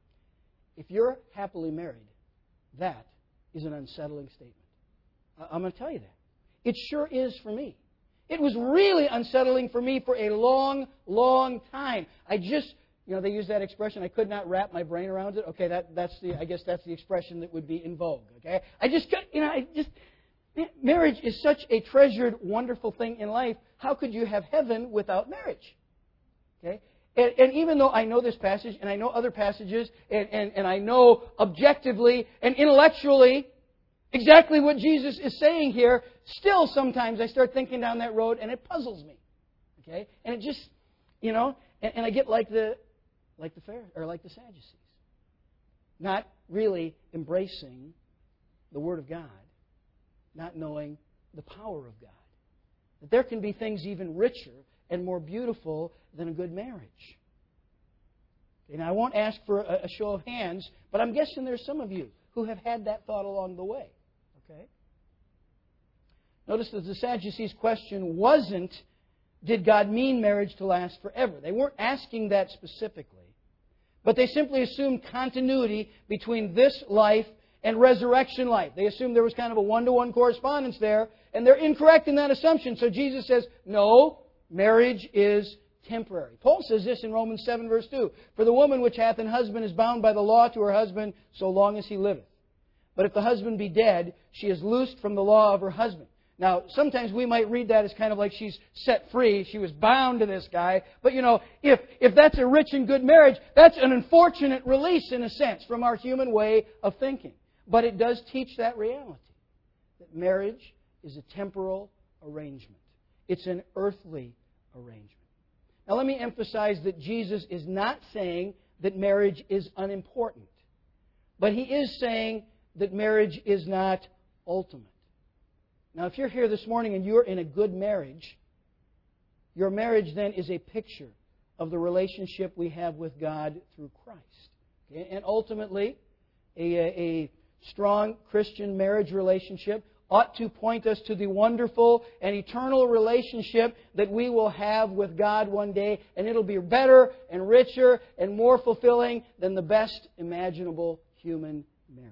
if you're happily married, that is an unsettling statement. I'm going to tell you that. It sure is for me. It was really unsettling for me for a long, long time. I just, you know, they use that expression, I could not wrap my brain around it. Okay, that, that's the, I guess that's the expression that would be in vogue. Okay, I just, you know, I just, marriage is such a treasured, wonderful thing in life. How could you have heaven without marriage? Okay, and, and even though I know this passage and I know other passages and, and, and I know objectively and intellectually exactly what Jesus is saying here, still sometimes I start thinking down that road and it puzzles me. Okay? And it just, you know, and, and I get like the like the Pharisees, or like the Sadducees. Not really embracing the Word of God, not knowing the power of God. That there can be things even richer and more beautiful than a good marriage. And I won't ask for a, a show of hands, but I'm guessing there's some of you who have had that thought along the way. Okay? Notice that the Sadducees' question wasn't, did God mean marriage to last forever? They weren't asking that specifically. But they simply assumed continuity between this life and resurrection life. They assumed there was kind of a one-to-one correspondence there, and they're incorrect in that assumption. So Jesus says, no, Marriage is temporary. Paul says this in Romans seven, verse two. For the woman which hath an husband is bound by the law to her husband so long as he liveth. But if the husband be dead, she is loosed from the law of her husband. Now, sometimes we might read that as kind of like she's set free. She was bound to this guy. But, you know, if, if that's a rich and good marriage, that's an unfortunate release, in a sense, from our human way of thinking. But it does teach that reality, that marriage is a temporal arrangement. It's an earthly arrangement. Now, let me emphasize that Jesus is not saying that marriage is unimportant. But He is saying that marriage is not ultimate. Now, if you're here this morning and you're in a good marriage, your marriage then is a picture of the relationship we have with God through Christ. Okay? And ultimately, a, a strong Christian marriage relationship ought to point us to the wonderful and eternal relationship that we will have with God one day, and it'll be better and richer and more fulfilling than the best imaginable human marriage.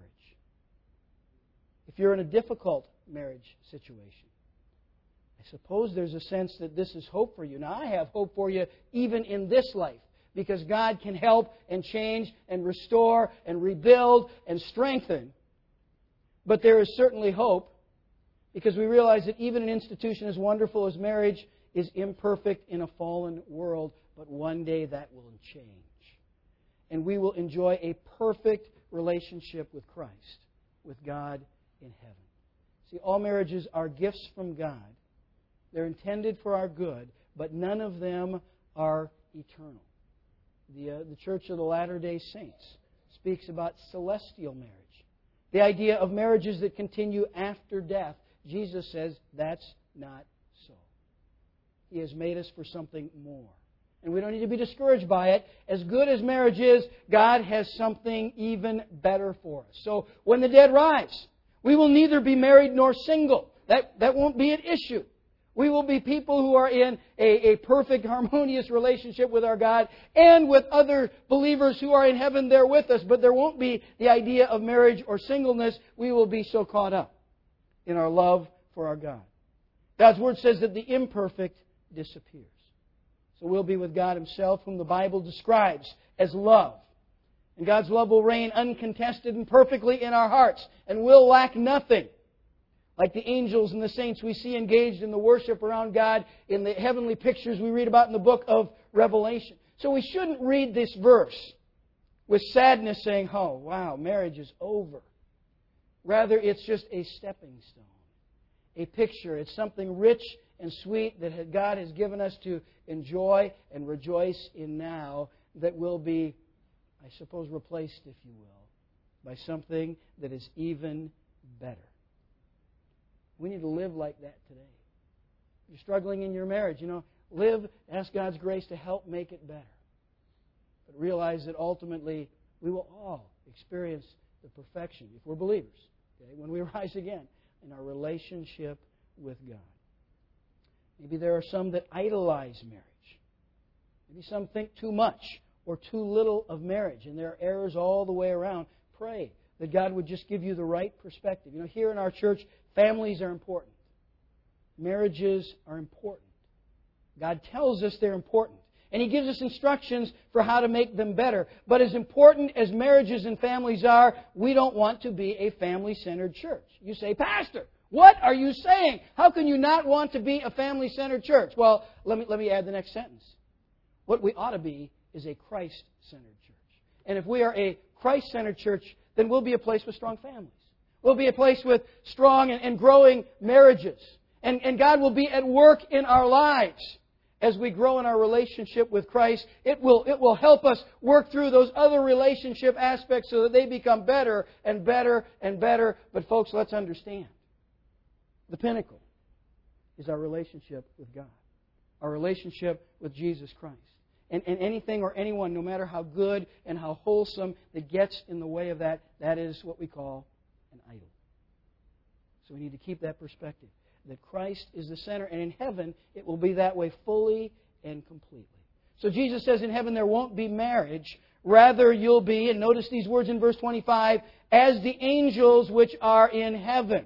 If you're in a difficult marriage situation, I suppose there's a sense that this is hope for you. Now, I have hope for you even in this life, because God can help and change and restore and rebuild and strengthen. But there is certainly hope, because we realize that even an institution as wonderful as marriage is imperfect in a fallen world, but one day that will change. And we will enjoy a perfect relationship with Christ, with God in heaven. See, all marriages are gifts from God. They're intended for our good, but none of them are eternal. The, uh, the Church of the Latter-day Saints speaks about celestial marriage. The idea of marriages that continue after death. Jesus says that's not so. He has made us for something more. And we don't need to be discouraged by it. As good as marriage is, God has something even better for us. So when the dead rise, we will neither be married nor single. That, that won't be an issue. We will be people who are in a, a perfect, harmonious relationship with our God and with other believers who are in heaven there with us. But there won't be the idea of marriage or singleness. We will be so caught up in our love for our God. God's Word says that the imperfect disappears. So we'll be with God Himself, whom the Bible describes as love. And God's love will reign uncontested and perfectly in our hearts, and we'll lack nothing. Like the angels and the saints we see engaged in the worship around God in the heavenly pictures we read about in the book of Revelation. So we shouldn't read this verse with sadness saying, oh, wow, marriage is over. Rather, it's just a stepping stone, a picture. It's something rich and sweet that God has given us to enjoy and rejoice in now that will be, I suppose, replaced, if you will, by something that is even better. We need to live like that today. If you're struggling in your marriage, you know, live, ask God's grace to help make it better. But realize that ultimately we will all experience the perfection, if we're believers, okay, when we rise again in our relationship with God. Maybe there are some that idolize marriage. Maybe some think too much or too little of marriage, and there are errors all the way around. Pray that God would just give you the right perspective. You know, here in our church, families are important. Marriages are important. God tells us they're important. And He gives us instructions for how to make them better. But as important as marriages and families are, we don't want to be a family-centered church. You say, Pastor, what are you saying? How can you not want to be a family-centered church? Well, let me, let me add the next sentence. What we ought to be is a Christ-centered church. And if we are a Christ-centered church, then we'll be a place with strong families. We'll be a place with strong and, and growing marriages. And, and God will be at work in our lives as we grow in our relationship with Christ. It will, it will help us work through those other relationship aspects so that they become better and better and better. But folks, let's understand. The pinnacle is our relationship with God. Our relationship with Jesus Christ. And, and anything or anyone, no matter how good and how wholesome, that gets in the way of that, that is what we call an idol. So we need to keep that perspective, that Christ is the center, and in heaven it will be that way fully and completely. So Jesus says in heaven there won't be marriage, rather you'll be, and notice these words in verse twenty-five, as the angels which are in heaven.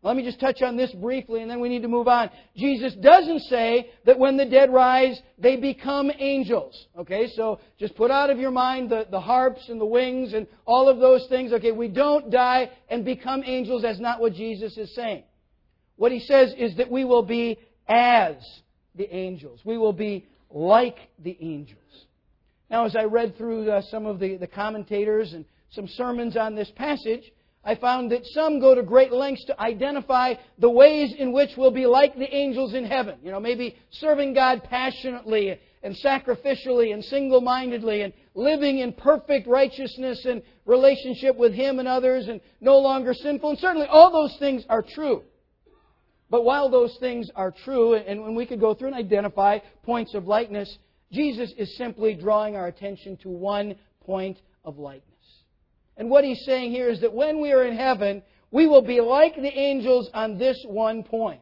Let me just touch on this briefly and then we need to move on. Jesus doesn't say that when the dead rise, they become angels. Okay, so just put out of your mind the, the harps and the wings and all of those things. Okay, we don't die and become angels. That's not what Jesus is saying. What He says is that we will be as the angels. We will be like the angels. Now, as I read through uh, some of the, the commentators and some sermons on this passage, I found that some go to great lengths to identify the ways in which we'll be like the angels in heaven. You know, maybe serving God passionately and sacrificially and single-mindedly and living in perfect righteousness and relationship with Him and others and no longer sinful. And certainly all those things are true. But while those things are true, and when we could go through and identify points of likeness, Jesus is simply drawing our attention to one point of likeness. And what He's saying here is that when we are in heaven, we will be like the angels on this one point.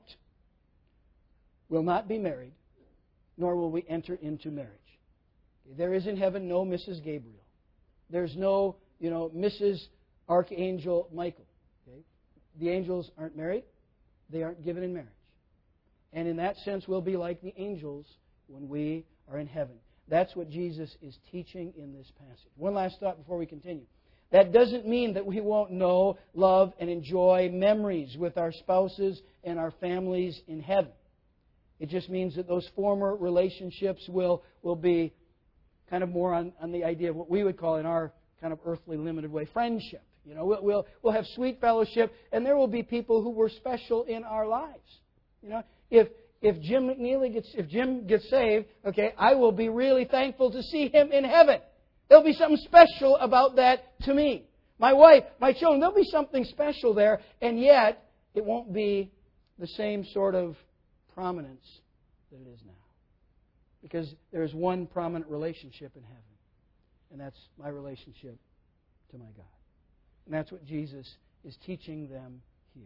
We'll not be married, nor will we enter into marriage. There is in heaven no Missus Gabriel. There's no, you know, Missus Archangel Michael. Okay? The angels aren't married. They aren't given in marriage. And in that sense, we'll be like the angels when we are in heaven. That's what Jesus is teaching in this passage. One last thought before we continue. That doesn't mean that we won't know, love, and enjoy memories with our spouses and our families in heaven. It just means that those former relationships will, will be kind of more on, on the idea of what we would call in our kind of earthly limited way, friendship. You know, we'll, we'll, we'll have sweet fellowship, and there will be people who were special in our lives. You know, if if Jim McNeely gets if Jim gets saved, okay, I will be really thankful to see him in heaven. There'll be something special about that to me. My wife, my children, there'll be something special there, and yet it won't be the same sort of prominence that it is now. Because there is one prominent relationship in heaven, and that's my relationship to my God. And that's what Jesus is teaching them here.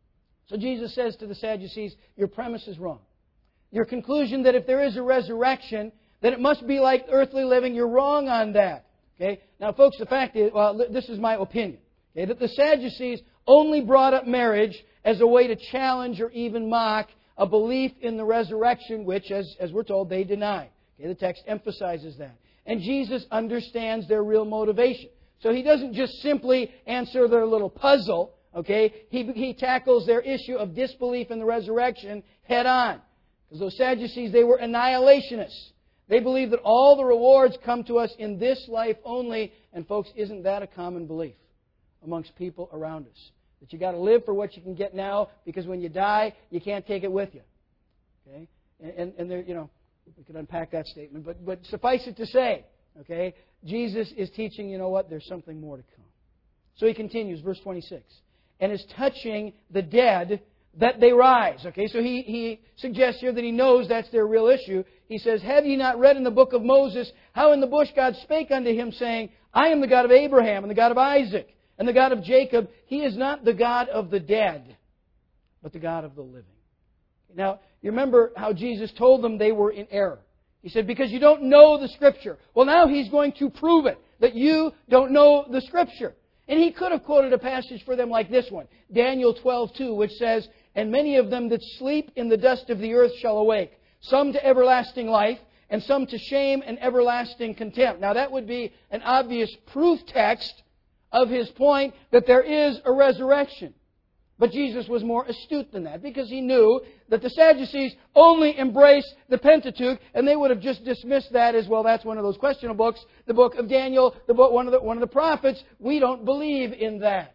So Jesus says to the Sadducees, your premise is wrong. Your conclusion that if there is a resurrection, then it must be like earthly living, you're wrong on that. Okay? Now, folks, the fact is, well, this is my opinion, okay, that the Sadducees only brought up marriage as a way to challenge or even mock a belief in the resurrection, which, as, as we're told, they deny. Okay? The text emphasizes that. And Jesus understands their real motivation. So He doesn't just simply answer their little puzzle, okay? He, he tackles their issue of disbelief in the resurrection head on. Because those Sadducees, they were annihilationists. They believe that all the rewards come to us in this life only. And folks, isn't that a common belief amongst people around us? That you got to live for what you can get now, because when you die, you can't take it with you. Okay? And, and, and there, you know, we could unpack that statement, but but suffice it to say, okay, Jesus is teaching, you know what, there's something more to come. So He continues, verse twenty-six. And is touching the dead, that they rise. Okay, so he, he suggests here that He knows that's their real issue. He says, have ye not read in the book of Moses how in the bush God spake unto him, saying, I am the God of Abraham, and the God of Isaac, and the God of Jacob. He is not the God of the dead, but the God of the living. Now, you remember how Jesus told them they were in error. He said, because you don't know the Scripture. Well, now He's going to prove it, that you don't know the Scripture. And He could have quoted a passage for them like this one, Daniel twelve two, which says, and many of them that sleep in the dust of the earth shall awake, some to everlasting life, and some to shame and everlasting contempt. Now that would be an obvious proof text of His point that there is a resurrection. But Jesus was more astute than that, because He knew that the Sadducees only embraced the Pentateuch, and they would have just dismissed that as, well, that's one of those questionable books, the book of Daniel, the book, one of the, one of the prophets. We don't believe in that.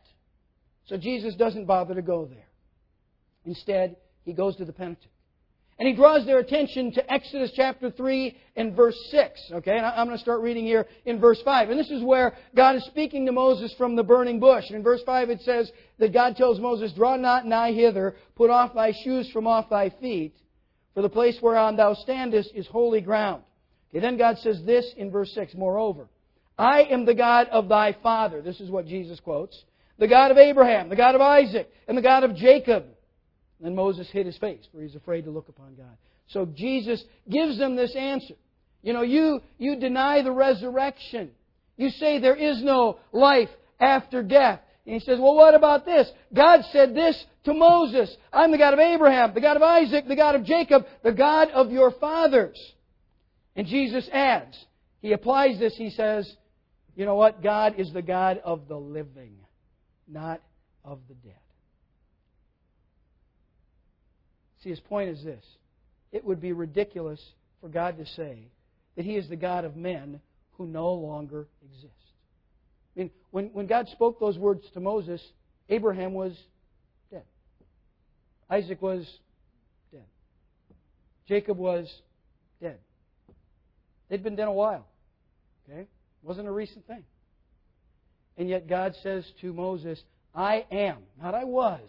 So Jesus doesn't bother to go there. Instead, He goes to the Pentateuch. And He draws their attention to Exodus chapter three and verse six. Okay, and I'm going to start reading here in verse five. And this is where God is speaking to Moses from the burning bush. And in verse five it says that God tells Moses, draw not nigh hither, put off thy shoes from off thy feet, for the place whereon thou standest is holy ground. Okay, then God says this in verse six, moreover, I am the God of thy father. This is what Jesus quotes. The God of Abraham, the God of Isaac, and the God of Jacob. Then Moses hid his face, for he's afraid to look upon God. So Jesus gives them this answer. You know, you, you deny the resurrection. You say there is no life after death. And he says, well, what about this? God said this to Moses. I'm the God of Abraham, the God of Isaac, the God of Jacob, the God of your fathers. And Jesus adds, He applies this, He says, you know what? God is the God of the living, not of the dead. See, his point is this. It would be ridiculous for God to say that He is the God of men who no longer exist. I mean, when, when God spoke those words to Moses, Abraham was dead. Isaac was dead. Jacob was dead. They'd been dead a while. Okay? It wasn't a recent thing. And yet God says to Moses, I am, not I was,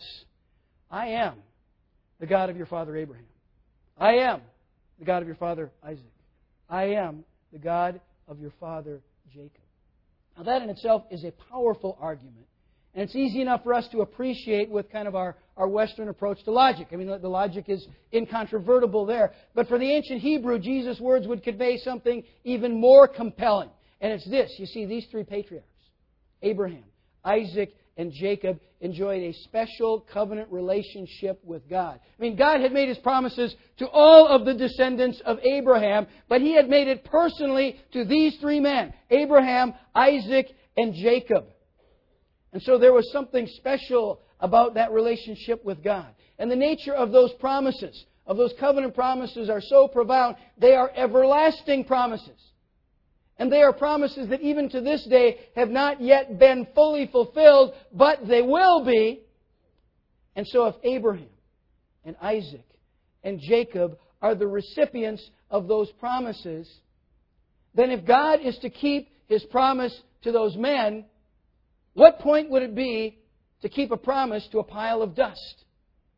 I am the God of your father Abraham. I am the God of your father Isaac. I am the God of your father Jacob. Now that in itself is a powerful argument. And it's easy enough for us to appreciate with kind of our, our Western approach to logic. I mean, the, the logic is incontrovertible there. But for the ancient Hebrew, Jesus' words would convey something even more compelling. And it's this. You see, these three patriarchs, Abraham, Isaac, and Jacob, enjoyed a special covenant relationship with God. I mean, God had made His promises to all of the descendants of Abraham, but He had made it personally to these three men, Abraham, Isaac, and Jacob. And so there was something special about that relationship with God. And the nature of those promises, of those covenant promises, are so profound, they are everlasting promises. And they are promises that even to this day have not yet been fully fulfilled, but they will be. And so if Abraham and Isaac and Jacob are the recipients of those promises, then if God is to keep His promise to those men, what point would it be to keep a promise to a pile of dust?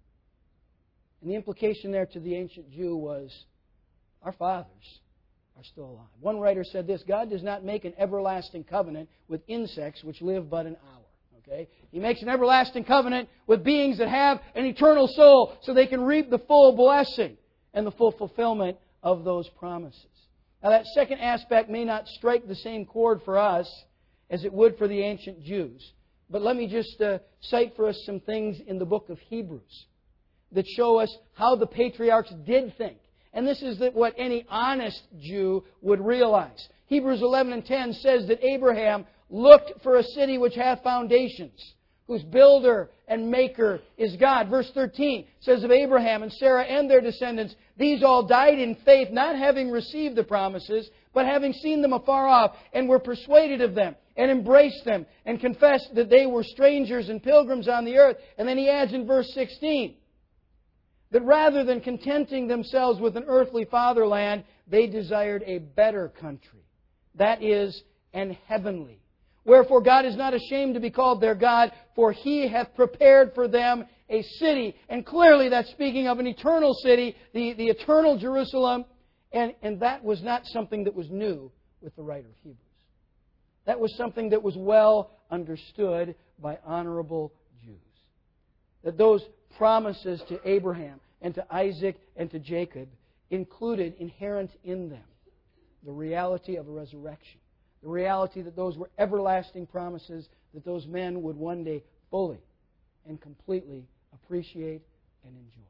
And the implication there to the ancient Jew was, our fathers are still alive. One writer said this, God does not make an everlasting covenant with insects which live but an hour. Okay? He makes an everlasting covenant with beings that have an eternal soul so they can reap the full blessing and the full fulfillment of those promises. Now that second aspect may not strike the same chord for us as it would for the ancient Jews. But let me just uh, cite for us some things in the book of Hebrews that show us how the patriarchs did think. And this is what any honest Jew would realize. Hebrews eleven and ten says that Abraham looked for a city which hath foundations, whose builder and maker is God. Verse thirteen says of Abraham and Sarah and their descendants, these all died in faith, not having received the promises, but having seen them afar off, and were persuaded of them, and embraced them, and confessed that they were strangers and pilgrims on the earth. And then he adds in verse sixteen, that rather than contenting themselves with an earthly fatherland, they desired a better country. That is, an heavenly. Wherefore God is not ashamed to be called their God, for He hath prepared for them a city. And clearly that's speaking of an eternal city, the, the eternal Jerusalem. And, and that was not something that was new with the writer of Hebrews. That was something that was well understood by honorable Jews. That those promises to Abraham and to Isaac and to Jacob included inherent in them the reality of a resurrection. The reality that those were everlasting promises that those men would one day fully and completely appreciate and enjoy.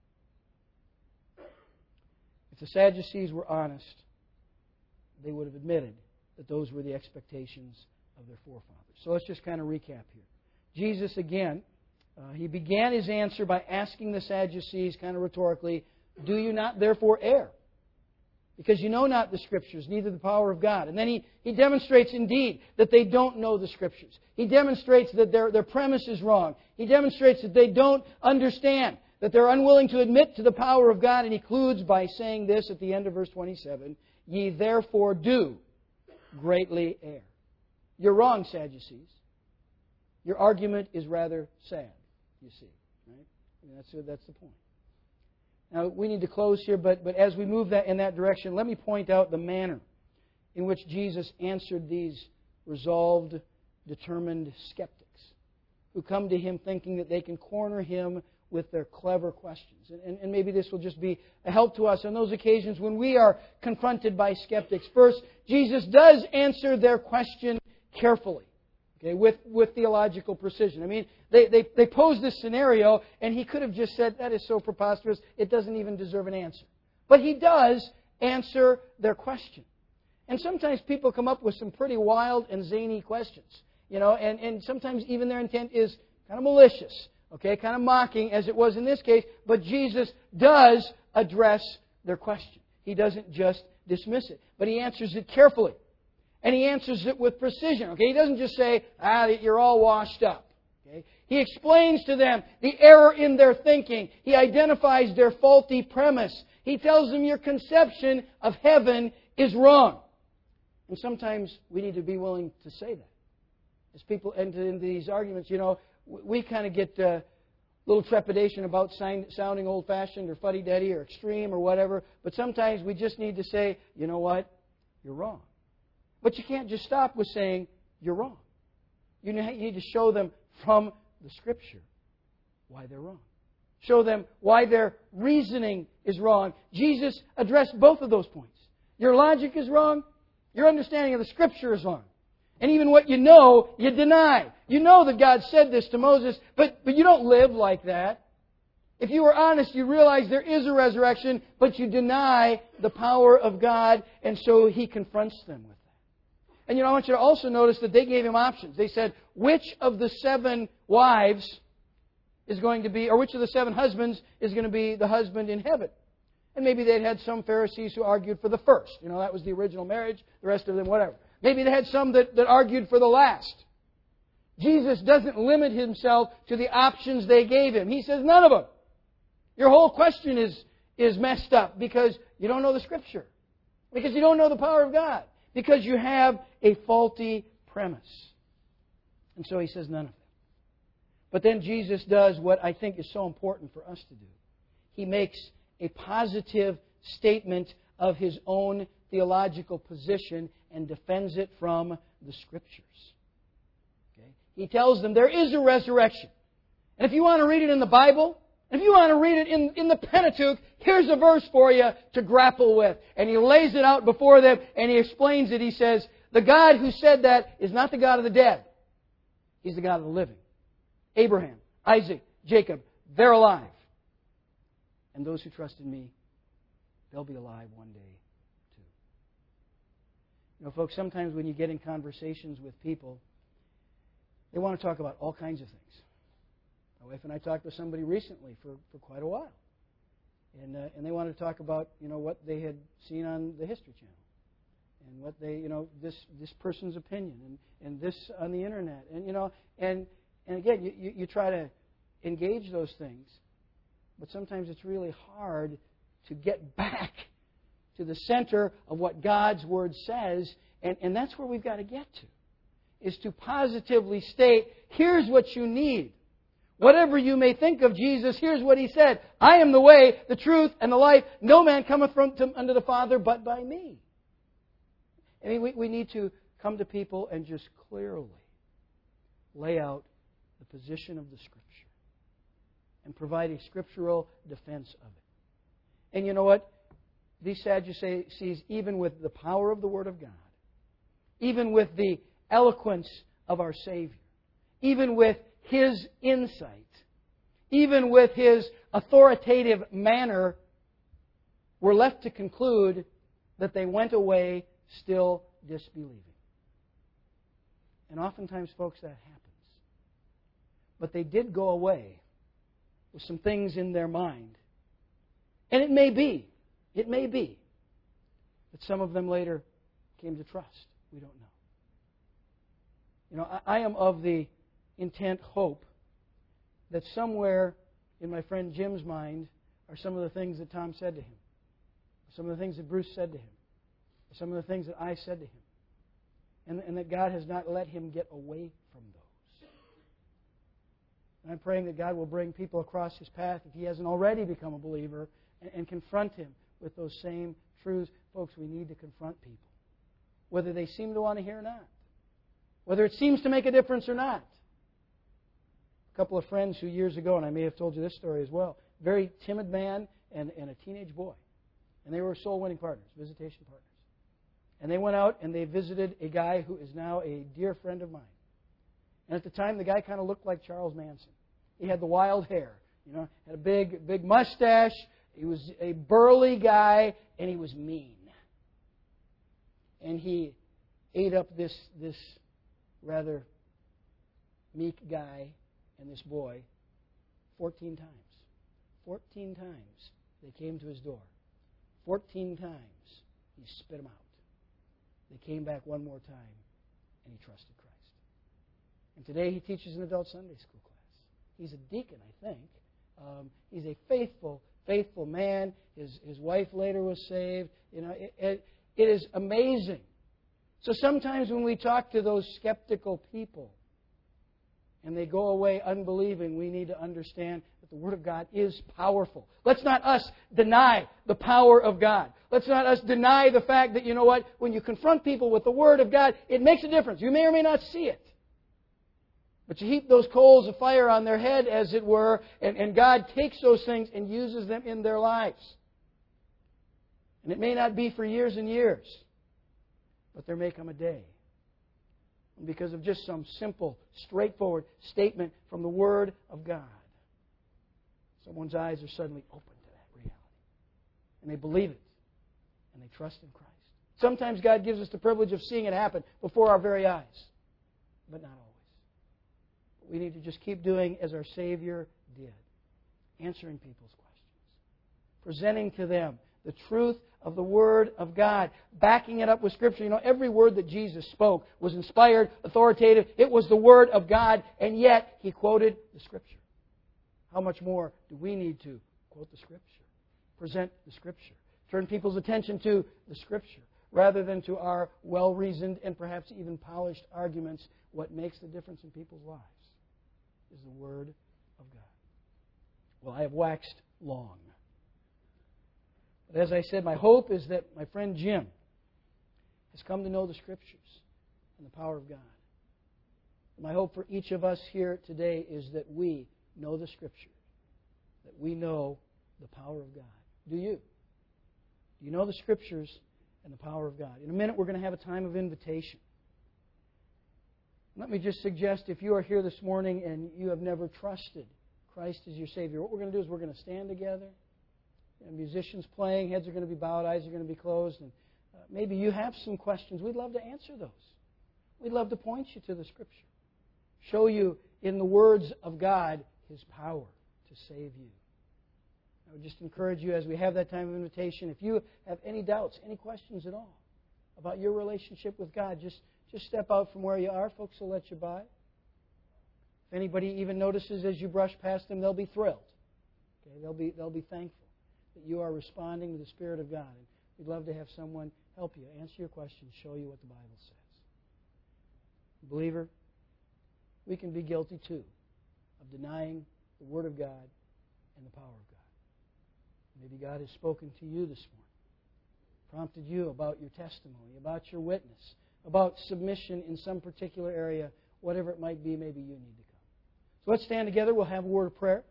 If the Sadducees were honest, they would have admitted that those were the expectations of their forefathers. So let's just kind of recap here. Jesus, again, Uh, he began His answer by asking the Sadducees, kind of rhetorically, do you not therefore err? Because you know not the Scriptures, neither the power of God. And then he, he demonstrates indeed that they don't know the Scriptures. He demonstrates that their, their premise is wrong. He demonstrates that they don't understand, that they're unwilling to admit to the power of God. And he concludes by saying this at the end of verse twenty-seven, ye therefore do greatly err. You're wrong, Sadducees. Your argument is rather sad. You see, right? I mean, that's, that's the point. Now, we need to close here, but, but as we move that in that direction, let me point out the manner in which Jesus answered these resolved, determined skeptics who come to Him thinking that they can corner Him with their clever questions. And, and, and maybe this will just be a help to us on those occasions when we are confronted by skeptics. First, Jesus does answer their question carefully. Okay, with, with theological precision. I mean, they, they, they pose this scenario, and he could have just said, that is so preposterous, it doesn't even deserve an answer. But he does answer their question. And sometimes people come up with some pretty wild and zany questions. You know, and, and sometimes even their intent is kind of malicious, okay, kind of mocking, as it was in this case. But Jesus does address their question. He doesn't just dismiss it, but He answers it carefully. And He answers it with precision. Okay, He doesn't just say, ah, you're all washed up. Okay? He explains to them the error in their thinking. He identifies their faulty premise. He tells them your conception of heaven is wrong. And sometimes we need to be willing to say that. As people enter into these arguments, you know, we kind of get a little trepidation about sounding old-fashioned or fuddy-duddy or extreme or whatever. But sometimes we just need to say, you know what? You're wrong. But you can't just stop with saying, you're wrong. You need to show them from the Scripture why they're wrong. Show them why their reasoning is wrong. Jesus addressed both of those points. Your logic is wrong. Your understanding of the Scripture is wrong. And even what you know, you deny. You know that God said this to Moses, but, but you don't live like that. If you were honest, you realize there is a resurrection, but you deny the power of God, and so He confronts them with that. And you know, I want you to also notice that they gave Him options. They said, which of the seven wives is going to be, or which of the seven husbands is going to be the husband in heaven? And maybe they'd had some Pharisees who argued for the first. You know, that was the original marriage. The rest of them, whatever. Maybe they had some that, that argued for the last. Jesus doesn't limit Himself to the options they gave Him. He says, none of them. Your whole question is, is messed up because you don't know the Scripture. Because you don't know the power of God. Because you have a faulty premise. And so He says none of them. But then Jesus does what I think is so important for us to do. He makes a positive statement of His own theological position and defends it from the Scriptures. Okay? He tells them there is a resurrection. And if you want to read it in the Bible, if you want to read it in, in the Pentateuch, here's a verse for you to grapple with. And He lays it out before them and He explains it. He says, the God who said that is not the God of the dead. He's the God of the living. Abraham, Isaac, Jacob, they're alive. And those who trust in Me, they'll be alive one day too. You know, folks, sometimes when you get in conversations with people, they want to talk about all kinds of things. My wife and I talked with somebody recently for, for quite a while. And, uh, and they wanted to talk about, you know, what they had seen on the History Channel. And what they, you know, this, this person's opinion. And, and this on the Internet. And, you know, and, and again, you, you, you try to engage those things. But sometimes it's really hard to get back to the center of what God's Word says. And, and that's where we've got to get to. Is to positively state, here's what you need. Whatever you may think of Jesus, here's what He said. I am the way, the truth, and the life. No man cometh from to, unto the Father but by Me. I mean, we, we need to come to people and just clearly lay out the position of the Scripture and provide a scriptural defense of it. And you know what? These Sadducees, even with the power of the Word of God, even with the eloquence of our Savior, even with His insight, even with His authoritative manner, were left to conclude that they went away still disbelieving. And oftentimes, folks, that happens. But they did go away with some things in their mind. And it may be, it may be, that some of them later came to trust. We don't know. You know, I, I am of the intent, hope, that somewhere in my friend Jim's mind are some of the things that Tom said to him, some of the things that Bruce said to him, some of the things that I said to him, and, and that God has not let him get away from those. And I'm praying that God will bring people across his path, if he hasn't already become a believer, and, and confront him with those same truths. Folks, we need to confront people, whether they seem to want to hear or not, whether it seems to make a difference or not. A couple of friends who years ago, and I may have told you this story as well, very timid man and, and a teenage boy. And they were soul-winning partners, visitation partners. And they went out and they visited a guy who is now a dear friend of mine. And at the time, the guy kind of looked like Charles Manson. He had the wild hair, you know, had a big, big mustache. He was a burly guy, and he was mean. And he ate up this this rather meek guy and this boy fourteen times. Fourteen times they came to his door. Fourteen times he spit them out. They came back one more time, and he trusted Christ. And today he teaches an adult Sunday school class. He's a deacon, I think. Um, he's a faithful, faithful man. His his wife later was saved. You know, it, it, it is amazing. So sometimes when we talk to those skeptical people and they go away unbelieving, we need to understand that the Word of God is powerful. Let's not us deny the power of God. Let's not us deny the fact that, you know what, when you confront people with the Word of God, it makes a difference. You may or may not see it. But you heap those coals of fire on their head, as it were, and, and God takes those things and uses them in their lives. And it may not be for years and years, but there may come a day, because of just some simple, straightforward statement from the Word of God, someone's eyes are suddenly open to that reality. And they believe it. And they trust in Christ. Sometimes God gives us the privilege of seeing it happen before our very eyes. But not always. We need to just keep doing as our Savior did. Answering people's questions. Presenting to them the truth of the Word of God. Backing it up with Scripture. You know, every word that Jesus spoke was inspired, authoritative. It was the Word of God, and yet He quoted the Scripture. How much more do we need to quote the Scripture? Present the Scripture. Turn people's attention to the Scripture, rather than to our well-reasoned and perhaps even polished arguments. What makes the difference in people's lives is the Word of God. Well, I have waxed long. But as I said, my hope is that my friend Jim has come to know the Scriptures and the power of God. My hope for each of us here today is that we know the Scripture, that we know the power of God. Do you? Do you know the Scriptures and the power of God? In a minute, we're going to have a time of invitation. Let me just suggest, if you are here this morning and you have never trusted Christ as your Savior, what we're going to do is we're going to stand together. And musicians playing, heads are going to be bowed, eyes are going to be closed. And uh, maybe you have some questions. We'd love to answer those. We'd love to point you to the Scripture. Show you in the words of God His power to save you. I would just encourage you as we have that time of invitation, if you have any doubts, any questions at all about your relationship with God, just, just step out from where you are. Folks will let you by. If anybody even notices as you brush past them, they'll be thrilled. Okay? They'll be, they'll be thankful that you are responding to the Spirit of God. And we'd love to have someone help you, answer your questions, show you what the Bible says. Believer, we can be guilty too of denying the Word of God and the power of God. Maybe God has spoken to you this morning, prompted you about your testimony, about your witness, about submission in some particular area, whatever it might be, maybe you need to come. So let's stand together. We'll have a word of prayer.